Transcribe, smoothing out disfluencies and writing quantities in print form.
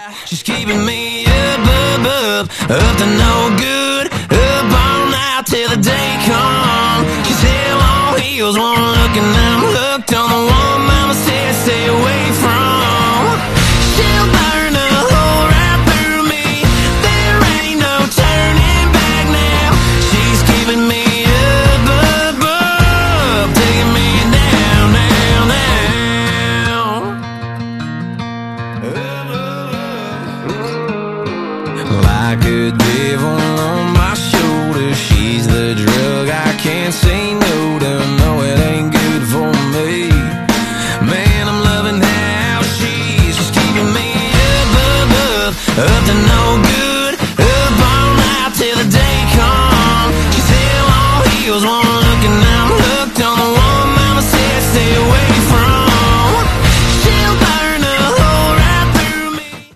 She's keeping me up to no good, up all night till the day comes. She's hell on heels, one look and I'm hooked on the one mama said stay away from. She'll burn a hole right through me, there ain't no turning back now. She's keeping me up, taking me down, down, down. Like a devil on my shoulder, she's the drug I can't say no to. No, it ain't good for me. Man, I'm loving how she's just keeping me up to no good.